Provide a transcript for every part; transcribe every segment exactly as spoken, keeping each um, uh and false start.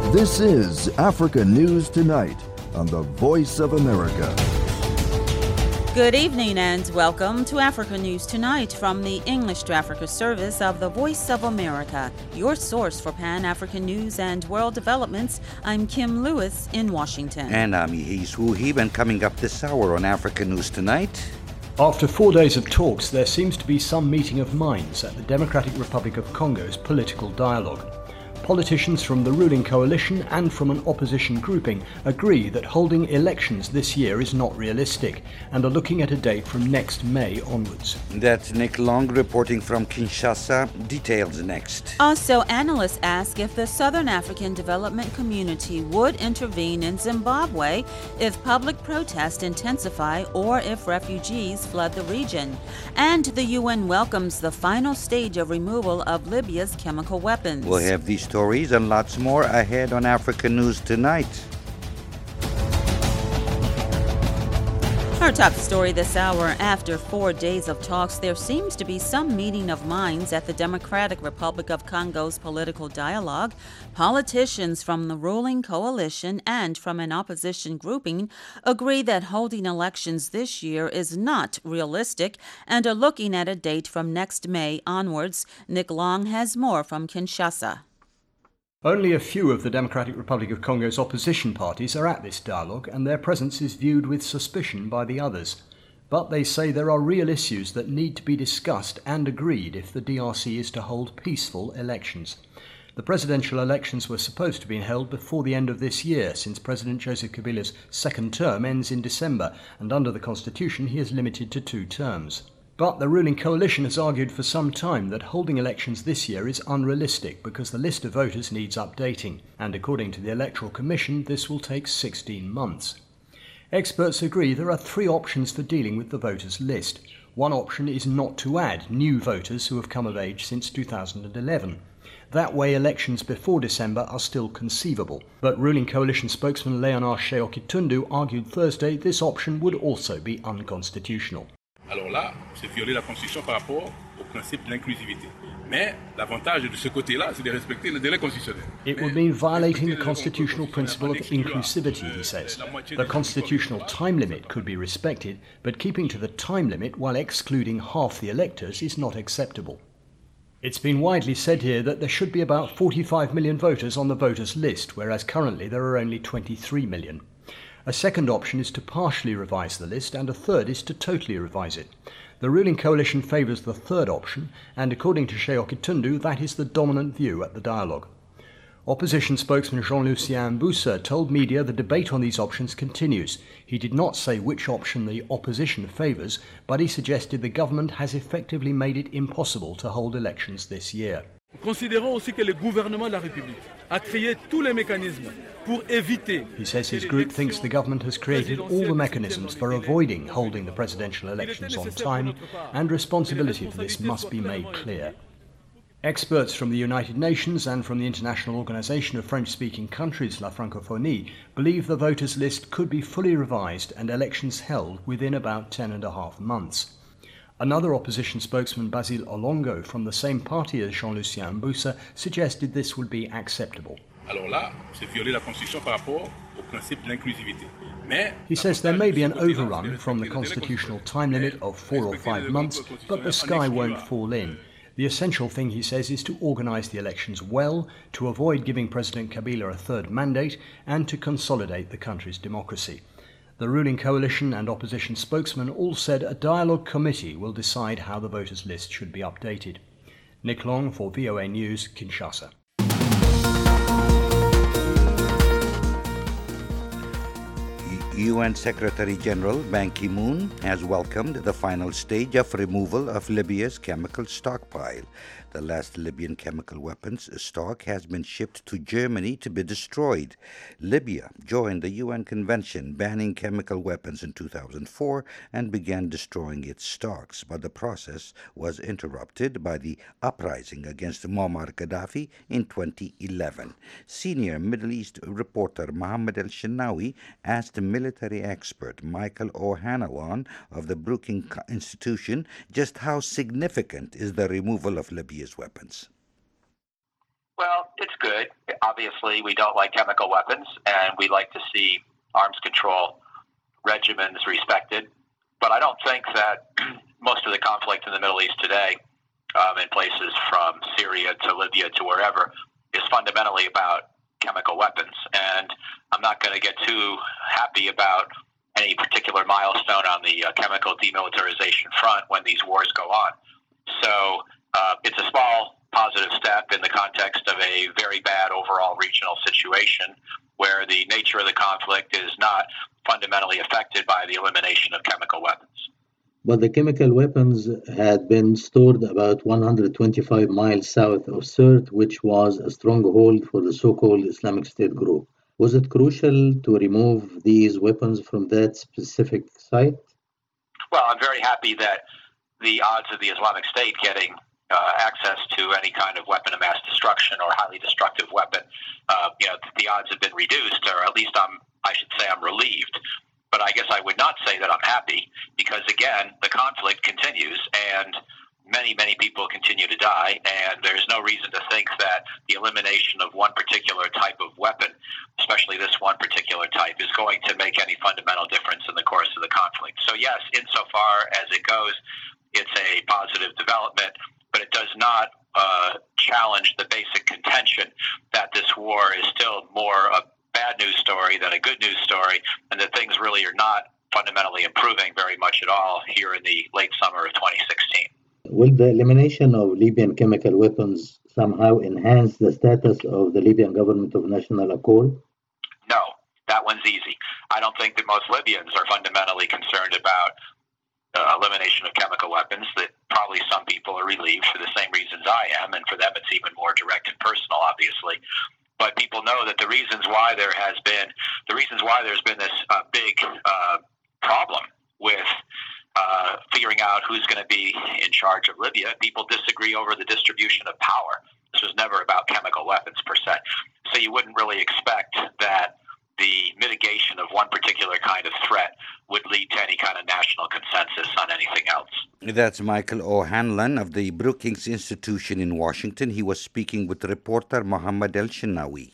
This is Africa News Tonight on the Voice of America. Good evening and welcome to Africa News Tonight from the English to Africa service of the Voice of America, your source for Pan-African news and world developments. I'm Kim Lewis in Washington. And I'm Yehis Wuhib, and coming up this hour on Africa News Tonight. After four days of talks, there seems to be some meeting of minds at the Democratic Republic of Congo's political dialogue. Politicians from the ruling coalition and from an opposition grouping agree that holding elections this year is not realistic and are looking at a date from next May onwards. That's Nick Long reporting from Kinshasa. Details next. Also, analysts ask if the Southern African Development Community would intervene in Zimbabwe if public protests intensify or if refugees flood the region. And the U N welcomes the final stage of removal of Libya's chemical weapons. We'll have these stories and lots more ahead on Africa News Tonight. Our top story this hour: after four days of talks, there seems to be some meeting of minds at the Democratic Republic of Congo's political dialogue. Politicians from the ruling coalition and from an opposition grouping agree that holding elections this year is not realistic and are looking at a date from next May onwards. Nick Long has more from Kinshasa. Only a few of the Democratic Republic of Congo's opposition parties are at this dialogue, and their presence is viewed with suspicion by the others. But they say there are real issues that need to be discussed and agreed if the D R C is to hold peaceful elections. The presidential elections were supposed to be held before the end of this year, since President Joseph Kabila's second term ends in December, and under the constitution he is limited to two terms. But the ruling coalition has argued for some time that holding elections this year is unrealistic because the list of voters needs updating, and according to the Electoral Commission, this will take sixteen months. Experts agree there are three options for dealing with the voters' list. One option is not to add new voters who have come of age since two thousand eleven. That way, elections before December are still conceivable. But ruling coalition spokesman Leonard Sheokitundu argued Thursday this option would also be unconstitutional. Alors là, c'est violer la Constitution par rapport au principe de l'inclusivité. Mais l'avantage de ce côté-là, c'est de respecter le délai constitutionnel. It would mean violating the constitutional principle of inclusivity, he says. The constitutional time limit could be respected, but keeping to the time limit while excluding half the electors is not acceptable. It's been widely said here that there should be about forty-five million voters on the voters' list, whereas currently there are only twenty-three million. A second option is to partially revise the list, and a third is to totally revise it. The ruling coalition favours the third option, and according to Sheokitundu, that is the dominant view at the dialogue. Opposition spokesman Jean-Lucien Mbusa told media the debate on these options continues. He did not say which option the opposition favours, but he suggested the government has effectively made it impossible to hold elections this year. Considérons aussi que le gouvernement de la République a créé tous les mécanismes pour éviter. He says his group thinks the government has created all the mechanisms for avoiding holding the presidential elections on time, and responsibility for this must be made clear. Experts from the United Nations and from the International Organization of French-speaking Countries, La Francophonie, believe the voters' list could be fully revised and elections held within about ten and a half months. Another opposition spokesman, Basile Olongo, from the same party as Jean-Lucien Mbusa, suggested this would be acceptable. Alors là, c'est violer la Constitution par rapport au principe de l'inclusivité. Mais he says there may be an overrun from the constitutional time limit of four or five months, but the sky won't fall in. The essential thing, he says, is to organise the elections well, to avoid giving President Kabila a third mandate, and to consolidate the country's democracy. The ruling coalition and opposition spokesman all said a dialogue committee will decide how the voters' list should be updated. Nick Long for V O A News, Kinshasa. U N Secretary General Ban Ki-moon has welcomed the final stage of removal of Libya's chemical stockpile. The last Libyan chemical weapons stock has been shipped to Germany to be destroyed. Libya joined the U N Convention banning chemical weapons in two thousand four and began destroying its stocks, but the process was interrupted by the uprising against Muammar Gaddafi in twenty eleven. Senior Middle East reporter Mohammed El-Shenawi asked the military expert Michael O'Hanlon of the Brookings Institution just how significant is the removal of Libya's weapons. Well, it's good. Obviously, we don't like chemical weapons, and we like to see arms control regimens respected. But I don't think that most of the conflict in the Middle East today, um, in places from Syria to Libya to wherever, is fundamentally about chemical weapons. And I'm not going to get too happy about any particular milestone on the uh, chemical demilitarization front when these wars go on. So uh, it's a small positive step in the context of a very bad overall regional situation where the nature of the conflict is not fundamentally affected by the elimination of chemical weapons. But the chemical weapons had been stored about one hundred twenty-five miles south of Sirte, which was a stronghold for the so-called Islamic State group. Was it crucial to remove these weapons from that specific site? Well, I'm very happy that the odds of the Islamic State getting uh, access to any kind of weapon of mass destruction or highly destructive weapon, uh, you know, the odds have been reduced, or at least I'm, I should say I'm relieved. But I guess I would not say that I'm happy because, again, the conflict continues and many, many people continue to die, and there's no reason to think that the elimination of one particular type of weapon, especially this one particular type, is going to make any fundamental difference in the course of the conflict. So yes, insofar as it goes, it's a positive development, but it does not uh, challenge the basic contention that this war is still more a bad news story than a good news story, and that things really are not fundamentally improving very much at all here in the late summer of twenty sixteen. Will the elimination of Libyan chemical weapons somehow enhance the status of the Libyan government of national accord? No, that one's easy. I don't think that most Libyans are fundamentally concerned about uh, elimination of chemical weapons. That probably some people are relieved for the same reasons I am, and for them it's even more direct and personal, obviously. But people know that the reasons why there has been, the reasons why there's been this uh, big uh, problem with uh, figuring out who's going to be in charge of Libya, people disagree over the distribution of power. This was never about chemical weapons per se. So you wouldn't really expect that the mitigation of one particular kind of threat would lead to any kind of national consensus on anything else. That's Michael O'Hanlon of the Brookings Institution in Washington. He was speaking with reporter Mohammed El-Shinawi.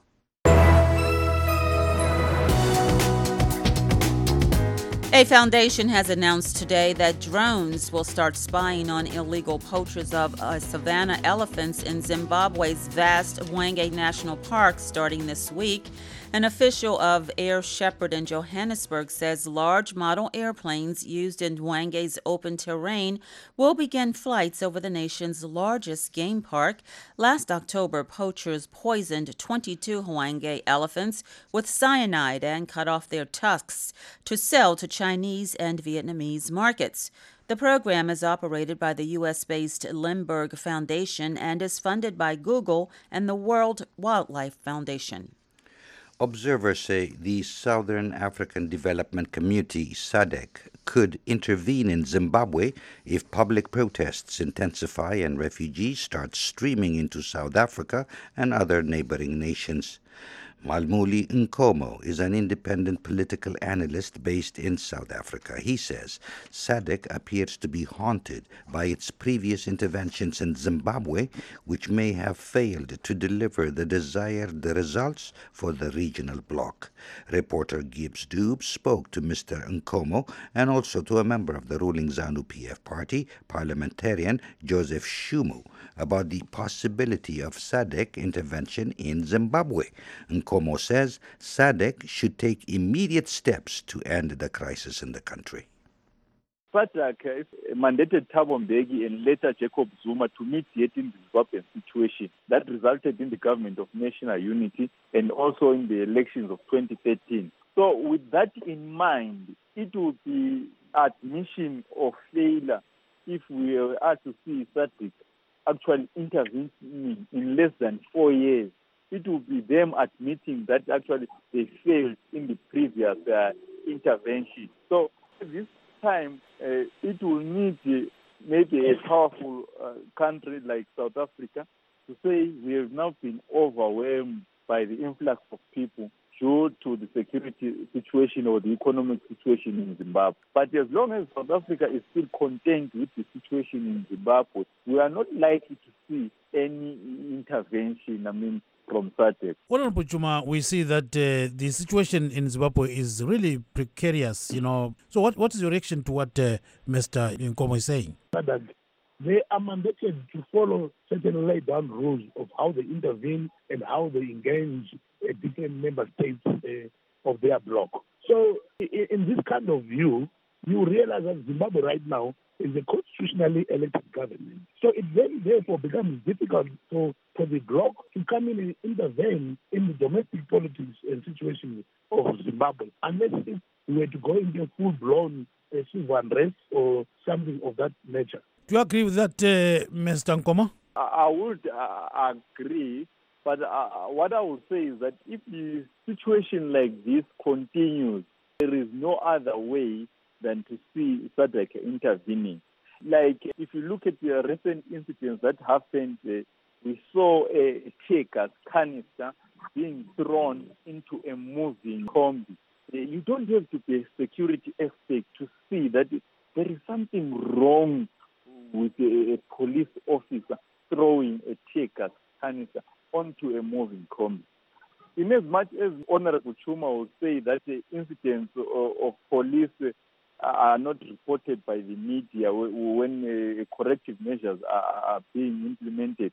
A foundation has announced today that drones will start spying on illegal poachers of uh, savanna elephants in Zimbabwe's vast Hwange National Park starting this week. An official of Air Shepherd in Johannesburg says large model airplanes used in Hwange's open terrain will begin flights over the nation's largest game park. Last October, poachers poisoned twenty-two Hwange elephants with cyanide and cut off their tusks to sell to Chinese and Vietnamese markets. The program is operated by the U S-based Limburg Foundation and is funded by Google and the World Wildlife Foundation. Observers say the Southern African Development Community, S A D C, could intervene in Zimbabwe if public protests intensify and refugees start streaming into South Africa and other neighboring nations. Malmuli Nkomo is an independent political analyst based in South Africa. He says S A D C appears to be haunted by its previous interventions in Zimbabwe, which may have failed to deliver the desired results for the regional bloc. Reporter Gibbs Doob spoke to Mister Nkomo and also to a member of the ruling ZANU-P F party, parliamentarian Joseph Shumu, about the possibility of S A D C intervention in Zimbabwe. Nkomo says S A D C should take immediate steps to end the crisis in the country. S A D C mandated Thabo Mbeki and later Jacob Zuma to mediate in the Zimbabwean situation. That resulted in the government of national unity and also in the elections of twenty thirteen. So with that in mind, it would be admission of failure if we are to see S A D C actually intervening in less than four years. It will be them admitting that actually they failed in the previous uh, intervention. So this time, uh, it will need uh, maybe a powerful uh, country like South Africa to say we have now been overwhelmed by the influx of people due to the security situation or the economic situation in Zimbabwe. But as long as South Africa is still content with the situation in Zimbabwe, we are not likely to see any intervention, I mean, from SADC. Honorable Juma, we see that uh, the situation in Zimbabwe is really precarious, you know. So what, what is your reaction to what uh, Mister Nkomo is saying? They are mandated to follow certain laid down rules of how they intervene and how they engage uh, different member states uh, of their bloc. So in, in this kind of view, you realize that Zimbabwe right now is a constitutionally elected government. So it then therefore becomes difficult for, for the bloc to come in and intervene in the domestic politics and situation of Zimbabwe, unless if we were to go into a full-blown uh, civil unrest or something of that nature. Do you agree with that, uh, Mister Nkomo? I, I would uh, agree, but uh, what I would say is that if the situation like this continues, there is no other way than to see SADC intervening. Like, if you look at the recent incidents that happened, uh, we saw a tear gas canister being thrown into a moving combi. Uh, you don't have to be a security expert to see that there is something wrong with a, a police officer throwing a tear gas canister onto a moving combi. In as much as Honorable Chuma will say that the incidents of, of police uh, are not reported by the media when uh, corrective measures are, are being implemented.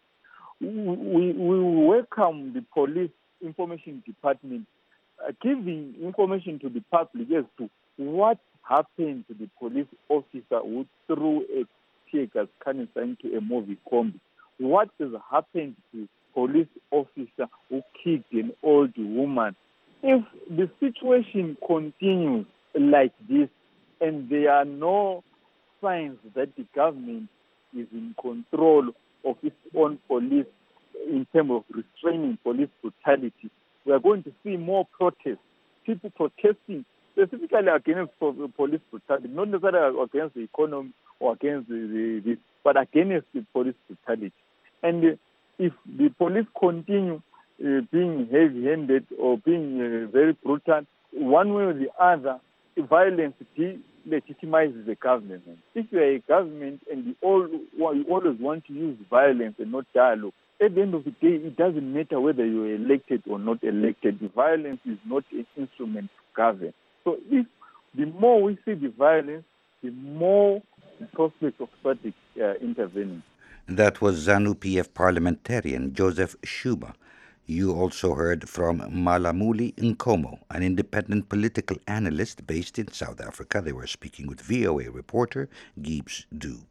We, we welcome the police information department uh, giving information to the public as to what happened to the police officer who threw a tear gas canister into a moving combi. What has happened to police officer who kicked an old woman? If the situation continues like this, and there are no signs that the government is in control of its own police in terms of restraining police brutality, we are going to see more protests, people protesting specifically against police brutality, not necessarily against the economy or against the, the, the but against the police brutality. And if the police continue uh, being heavy-handed or being uh, very brutal, one way or the other, violence delegitimizes the government. If you are a government and you, all, you always want to use violence and not dialogue, at the end of the day, it doesn't matter whether you are elected or not elected. The violence is not an instrument to govern. So if the more we see the violence, the more the prospect of SADC uh, intervening. That was ZANU-P F parliamentarian Joseph Shuma. You also heard from Malamuli Nkomo, an independent political analyst based in South Africa. They were speaking with V O A reporter Gibbs Dube.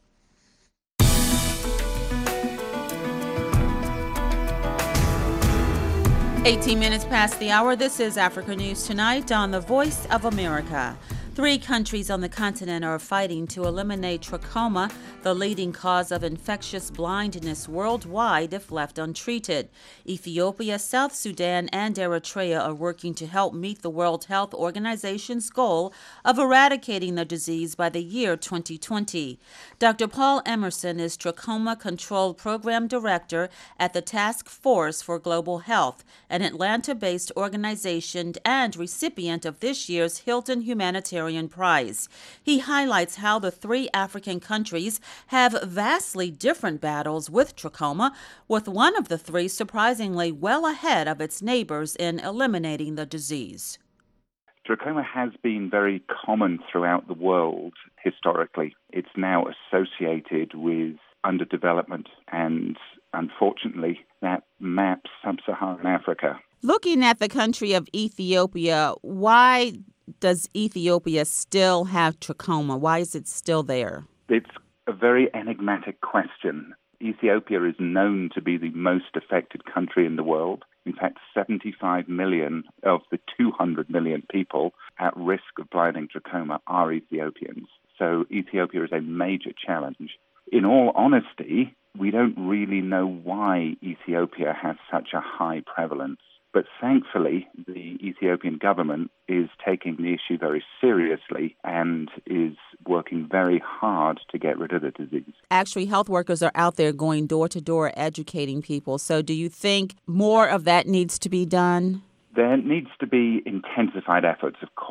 eighteen minutes past the hour. This is Africa News Tonight on the Voice of America. Three countries on the continent are fighting to eliminate trachoma, the leading cause of infectious blindness worldwide if left untreated. Ethiopia, South Sudan, and Eritrea are working to help meet the World Health Organization's goal of eradicating the disease by the year twenty twenty. Doctor Paul Emerson is Trachoma Control Program Director at the Task Force for Global Health, an Atlanta-based organization and recipient of this year's Hilton Humanitarian Prize. He highlights how the three African countries have vastly different battles with trachoma, with one of the three surprisingly well ahead of its neighbors in eliminating the disease. Trachoma has been very common throughout the world historically. It's now associated with underdevelopment, and unfortunately, that maps sub-Saharan Africa. Looking at the country of Ethiopia, why does Ethiopia still have trachoma? Why is it still there? It's a very enigmatic question. Ethiopia is known to be the most affected country in the world. In fact, seventy-five million of the two hundred million people at risk of blinding trachoma are Ethiopians. So Ethiopia is a major challenge. In all honesty, we don't really know why Ethiopia has such a high prevalence. But thankfully, the Ethiopian government is taking the issue very seriously and is working very hard to get rid of the disease. Actually, health workers are out there going door to door educating people. So do you think more of that needs to be done? There needs to be intensified efforts, of course.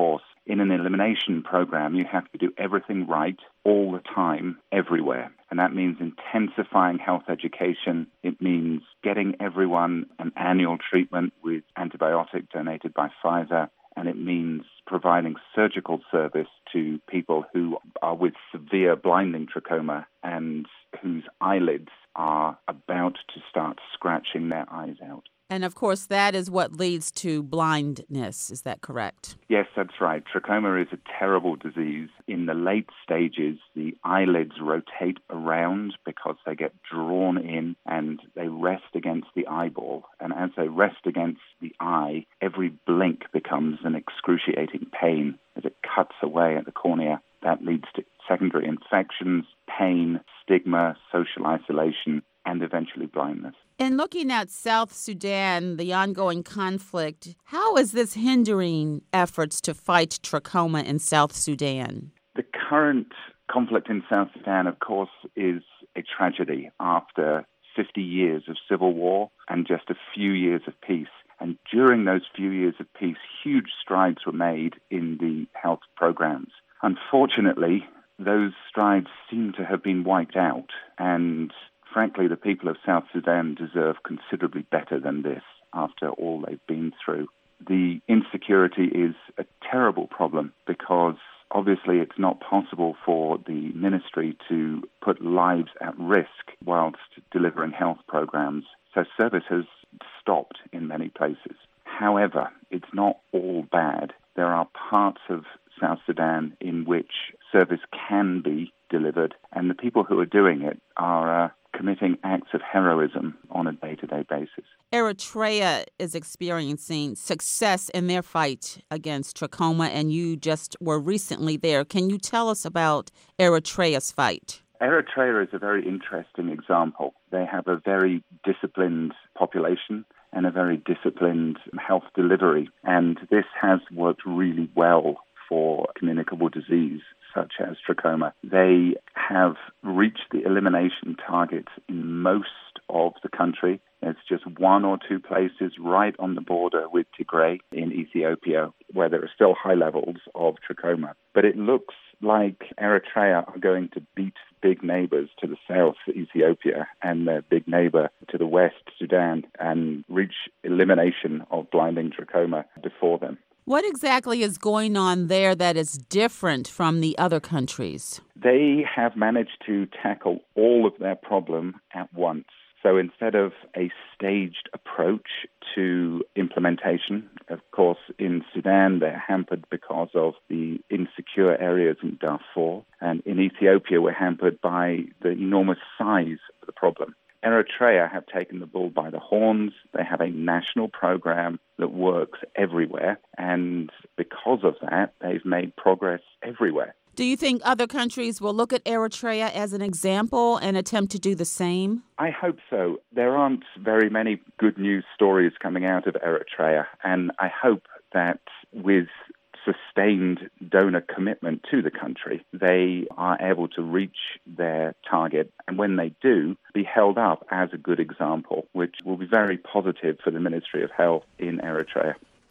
in an elimination program, you have to do everything right all the time, everywhere. And that means intensifying health education. It means getting everyone an annual treatment with antibiotic donated by Pfizer. And it means providing surgical service to people who are with severe blinding trachoma and whose eyelids are about to start scratching their eyes out. And of course, that is what leads to blindness. Is that correct? Yes, that's right. Trachoma is a terrible disease. In the late stages, the eyelids rotate around because they get drawn in and they rest against the eyeball. And as they rest against the eye, every blink becomes an excruciating pain as it cuts away at the cornea. That leads to secondary infections, pain, stigma, social isolation, and eventually blindness. In looking at South Sudan, the ongoing conflict, how is this hindering efforts to fight trachoma in South Sudan? The current conflict in South Sudan, of course, is a tragedy after fifty years of civil war and just a few years of peace. And during those few years of peace, huge strides were made in the health programs. Unfortunately, those strides seem to have been wiped out, and frankly, the people of South Sudan deserve considerably better than this after all they've been through. The insecurity is a terrible problem because obviously it's not possible for the ministry to put lives at risk whilst delivering health programs. So service has stopped in many places. However, it's not all bad. There are parts of South Sudan in which service can be delivered, and the people who are doing it are uh, committing acts of heroism on a day-to-day basis. Eritrea is experiencing success in their fight against trachoma, and you just were recently there. Can you tell us about Eritrea's fight? Eritrea is a very interesting example. They have a very disciplined population and a very disciplined health delivery, and this has worked really well for communicable disease such as trachoma. They have reached the elimination targets in most of the country. There's just one or two places right on the border with Tigray in Ethiopia where there are still high levels of trachoma. But it looks like Eritrea are going to beat big neighbors to the south, Ethiopia, and their big neighbor to the west, Sudan, and reach elimination of blinding trachoma before them. What exactly is going on there that is different from the other countries? They have managed to tackle all of their problem at once. So instead of a staged approach to implementation, of course, in Sudan, they're hampered because of the insecure areas in Darfur. And in Ethiopia, we're hampered by the enormous size of the problem. Eritrea have taken the bull by the horns. They have a national program that works everywhere. And because of that, they've made progress everywhere. Do you think other countries will look at Eritrea as an example and attempt to do the same? I hope so. There aren't very many good news stories coming out of Eritrea. And I hope that with sustained donor commitment to the country, they are able to reach their target, and when they do, be held up as a good example, which will be very positive for the Ministry of Health in Eritrea.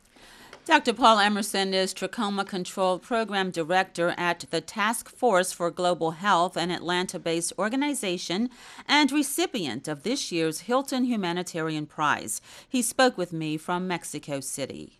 Doctor Paul Emerson is Trachoma Control Program Director at the Task Force for Global Health, an Atlanta-based organization, and recipient of this year's Hilton Humanitarian Prize. He spoke with me from Mexico City.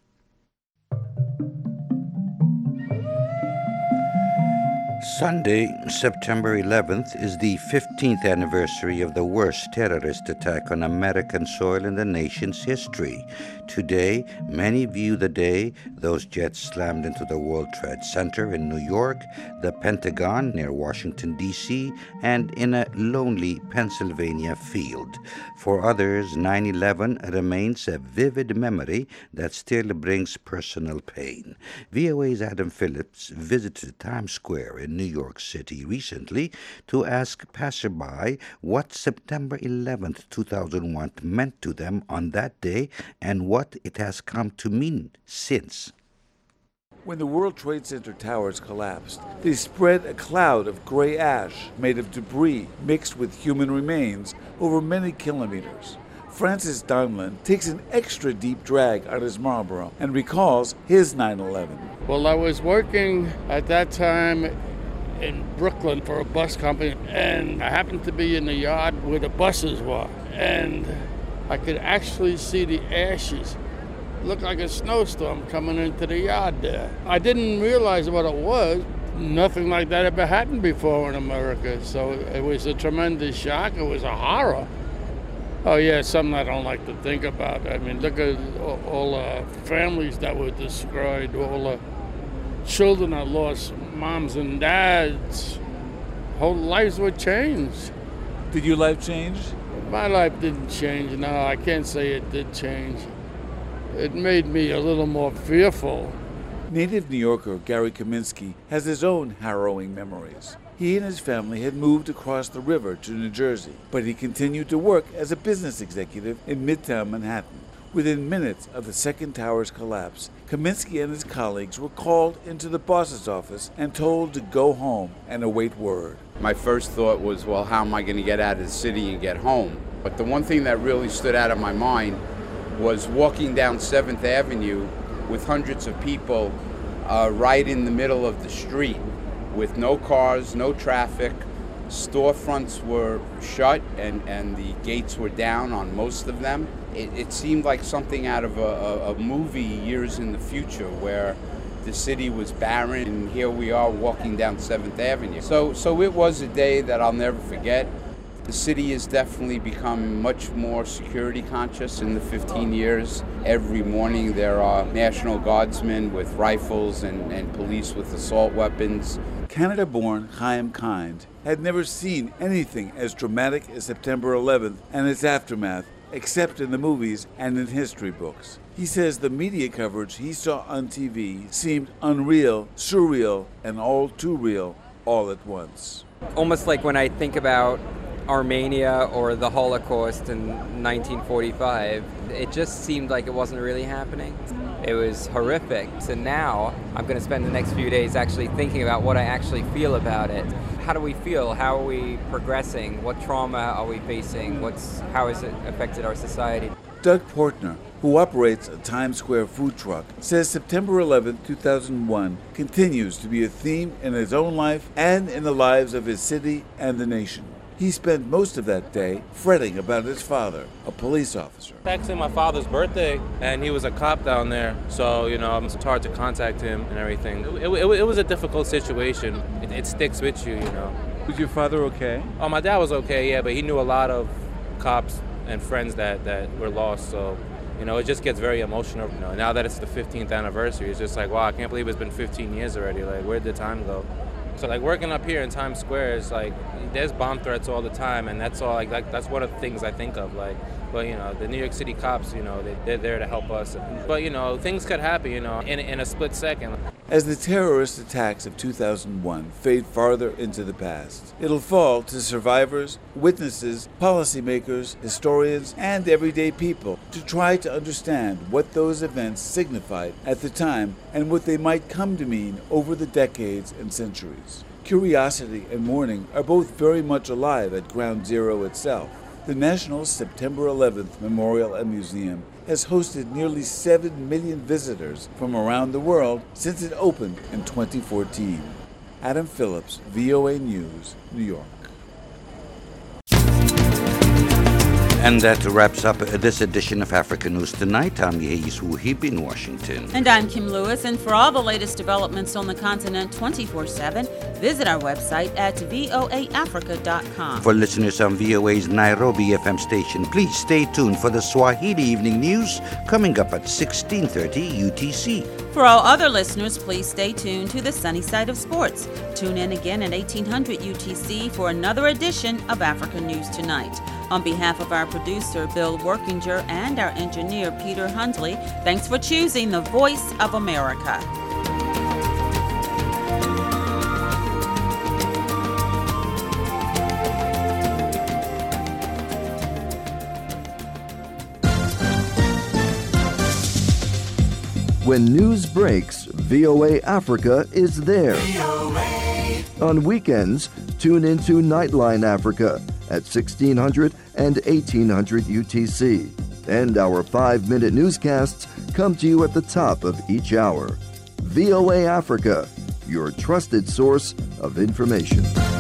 Sunday, September eleventh, is the fifteenth anniversary of the worst terrorist attack on American soil in the nation's history. Today, many view the day those jets slammed into the World Trade Center in New York, the Pentagon near Washington, D C, and in a lonely Pennsylvania field. For others, nine eleven remains a vivid memory that still brings personal pain. V O A's Adam Phillips visited Times Square in New York City recently to ask passerby what September eleventh, two thousand one meant to them on that day and what it has come to mean since. When the World Trade Center towers collapsed, they spread a cloud of gray ash made of debris mixed with human remains over many kilometers. Francis Donlan takes an extra deep drag on his Marlboro and recalls his nine eleven. Well, I was working at that time in Brooklyn for a bus company, and I happened to be in the yard where the buses were, and I could actually see the ashes. It looked like a snowstorm coming into the yard there. I didn't realize what it was. Nothing like that ever happened before in America, so it was a tremendous shock. It was a horror. Oh, yeah, something I don't like to think about. I mean, look at all, all the families that were destroyed, all the children that lost moms and dads. Whole lives were changed. Did your life change? My life didn't change, no, I can't say it did change. It made me a little more fearful. Native New Yorker Gary Kaminsky has his own harrowing memories. He and his family had moved across the river to New Jersey, but he continued to work as a business executive in Midtown Manhattan. Within minutes of the second tower's collapse, Kaminsky and his colleagues were called into the boss's office and told to go home and await word. My first thought was, well, how am I going to get out of the city and get home? But the one thing that really stood out of my mind was walking down seventh Avenue with hundreds of people uh, right in the middle of the street with no cars, no traffic. Storefronts were shut and, and the gates were down on most of them. It, it seemed like something out of a, a, a movie years in the future where the city was barren and here we are walking down seventh Avenue. So, so it was a day that I'll never forget. The city has definitely become much more security conscious in the fifteen years. Every morning there are National Guardsmen with rifles and, and police with assault weapons. Canada-born Chaim Kind had never seen anything as dramatic as September eleventh and its aftermath, except in the movies and in history books. He says the media coverage he saw on T V seemed unreal, surreal, and all too real all at once. Almost like when I think about Armenia or the Holocaust in nineteen forty-five, it just seemed like it wasn't really happening. It was horrific. So now I'm going to spend the next few days actually thinking about what I actually feel about it. How do we feel? How are we progressing? What trauma are we facing? What's how has it affected our society? Doug Portner, who operates a Times Square food truck, says September eleventh, two thousand one continues to be a theme in his own life and in the lives of his city and the nation. He spent most of that day fretting about his father, a police officer. It's actually my father's birthday, and he was a cop down there, so, you know, it's hard to contact him and everything. It, it, it was a difficult situation. It, it sticks with you, you know. Was your father okay? Oh, my dad was okay, yeah, but he knew a lot of cops and friends that, that were lost, so, you know, it just gets very emotional. You know, now that it's the fifteenth anniversary, it's just like, wow, I can't believe it's been fifteen years already. Like, where'd the time go? So, like, working up here in Times Square is like, there's bomb threats all the time, and that's all, like, like that's one of the things I think of, like, but, you know, the New York City cops, you know, they, they're there to help us. But, you know, things could happen, you know, in, in a split second. As the terrorist attacks of two thousand one fade farther into the past, it'll fall to survivors, witnesses, policymakers, historians, and everyday people to try to understand what those events signified at the time and what they might come to mean over the decades and centuries. Curiosity and mourning are both very much alive at Ground Zero itself. The National September eleventh Memorial and Museum has hosted nearly seven million visitors from around the world since it opened in twenty fourteen. Adam Phillips, V O A News, New York. And that wraps up this edition of Africa News Tonight. I'm Yehis Wuhib in Washington. And I'm Kim Lewis. And for all the latest developments on the continent twenty-four seven, visit our website at voa africa dot com. For listeners on V O A's Nairobi F M station, please stay tuned for the Swahili Evening News coming up at sixteen thirty U T C. For all other listeners, please stay tuned to the Sunny Side of Sports. Tune in again at eighteen hundred U T C for another edition of Africa News Tonight. On behalf of our producer, Bill Workinger, and our engineer, Peter Hundley, thanks for choosing the Voice of America. When news breaks, V O A Africa is there. On weekends, tune into Nightline Africa at sixteen hundred and eighteen hundred U T C. And our five-minute newscasts come to you at the top of each hour. V O A Africa, your trusted source of information.